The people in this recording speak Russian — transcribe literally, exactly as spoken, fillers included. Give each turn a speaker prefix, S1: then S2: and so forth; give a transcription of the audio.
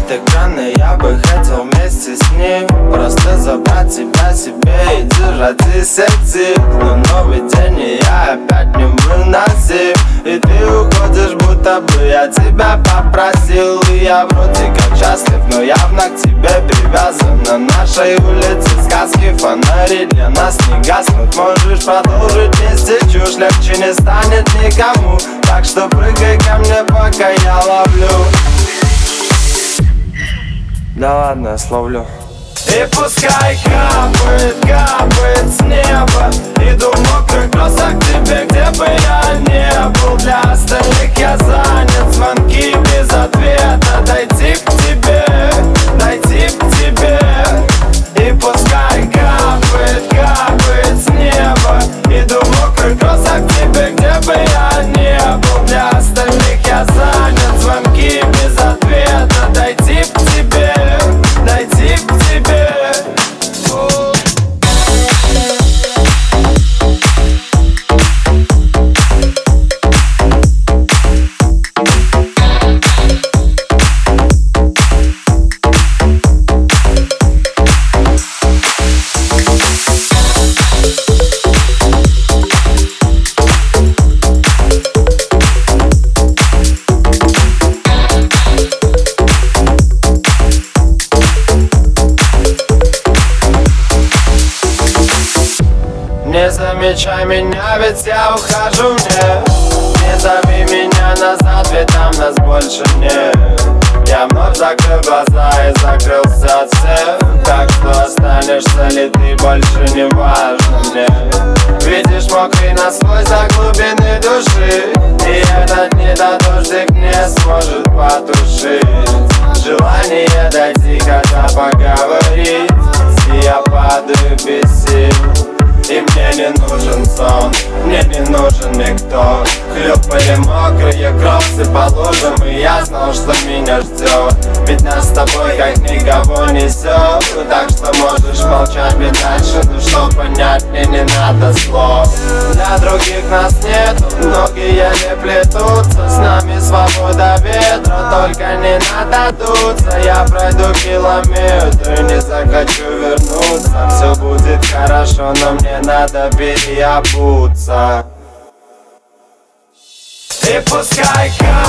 S1: экраны, я бы хотел вместе с ним просто забрать тебя себе и держать из секции. Но новый день, и я опять не выносим, и ты уходишь, будто бы я тебя попросил. И я вроде как счастлив, но явно к тебе привязан. На нашей улице сказки, фонари для нас не гаснут. Можешь продолжить вместе чушь, легче не станет никому. Так что прыгай ко мне, пока я ловлю. Да ладно, я словлю. И пускай капает, капает с неба. Иду в мокрых кроссах к тебе, где бы я не был. Для остальных я занят, звонки без ответа. Дойти к тебе, дойти к тебе. И пускай капает, капает с неба. Иду в мокрых кроссах к тебе, где бы я не был. Для остальных я занят, звонки без ответа. Дойти к тебе, дойти к тебе. Не замечай меня, ведь я ухожу, мне. Не зови меня назад, ведь там нас больше нет. Я вновь закрыл глаза и закрылся от всех. Так что останешься ли ты, больше не важно мне. Видишь мокрый насквозь до глубины души, и этот недодождик не сможет потушить желание дойти, когда поговорить. И я падаю без сил, и мне не нужен сон, мне не нужен никто. Хлюпали мокрые кроссы по лужам, и я знал, что меня ждет. Ведь нас с тобой как никого несет. Так что можешь молчать ведь дальше, но что понять мне не надо слов. Для других нас нету, ноги еле плетутся. С нами свобода ветра, только не надо дуться. Я пройду километры, не захочу вернуться. Все будет хорошо, но мне надо переобуться. И пускай